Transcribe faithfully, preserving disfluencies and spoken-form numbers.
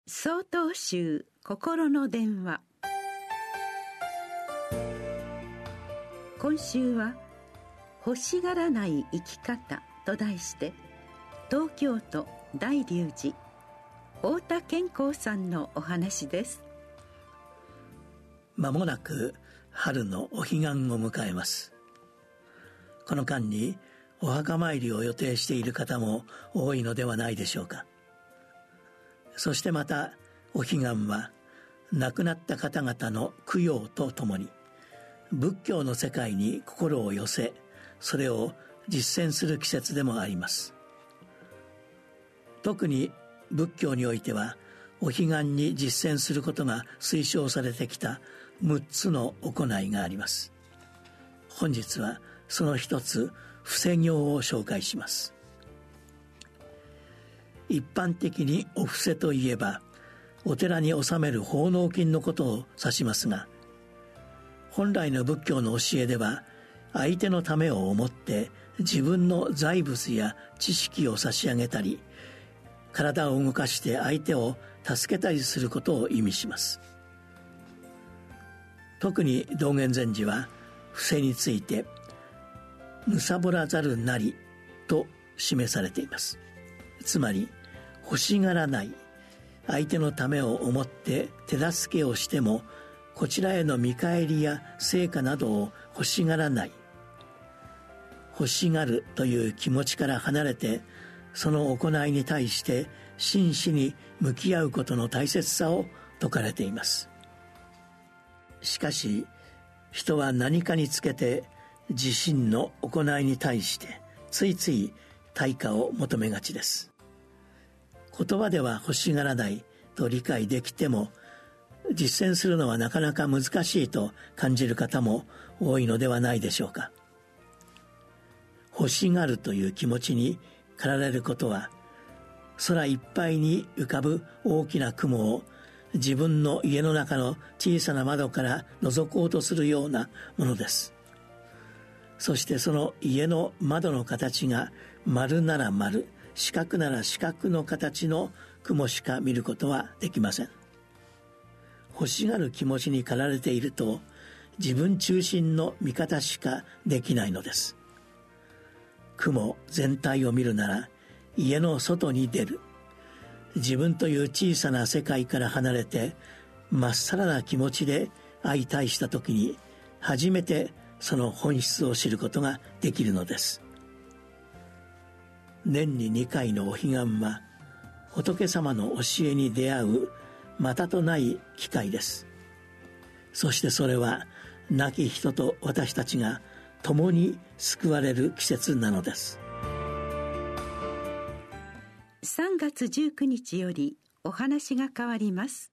曹洞宗心の電話。今週は欲しがらない生き方と題して、東京都大龍寺太田健康さんのお話です。 まもなく春のお彼岸を迎えます。この間にお墓参りを予定している方も多いのではないでしょうか。そしてまたお彼岸は亡くなった方々の供養とともに仏教の世界に心を寄せ、それを実践する季節でもあります。特に仏教においてはお彼岸に実践することが推奨されてきたむっつの行いがあります。本日はその一つ、布施行を紹介します。一般的にお布施といえばお寺に納める奉納金のことを指しますが、本来の仏教の教えでは相手のためを思って自分の財物や知識を差し上げたり、体を動かして相手を助けたりすることを意味します。特に道元禅師は布施についてむさぼらざるなりと示されています。つまり欲しがらない、相手のためを思って手助けをしてもこちらへの見返りや成果などを欲しがらない、欲しがるという気持ちから離れて、その行いに対して真摯に向き合うことの大切さを説かれています。しかし人は何かにつけて自身の行いに対してついつい対価を求めがちです。言葉では欲しがらないと理解できても、実践するのはなかなか難しいと感じる方も多いのではないでしょうか。欲しがるという気持ちに駆られることは、空いっぱいに浮かぶ大きな雲を自分の家の中の小さな窓から覗こうとするようなものです。そしてその家の窓の形が丸なら丸、四角なら四角の形の雲しか見ることはできません。欲しがる気持ちに駆られていると、自分中心の見方しかできないのです。雲全体を見るなら家の外に出る、自分という小さな世界から離れてまっさらな気持ちで相対したときに初めてその本質を知ることができるのです。年ににかいのお彼岸は仏様の教えに出会うまたとない機会です。そしてそれは亡き人と私たちが共に救われる季節なのです。 さんがつじゅうくにちよりお話が変わります。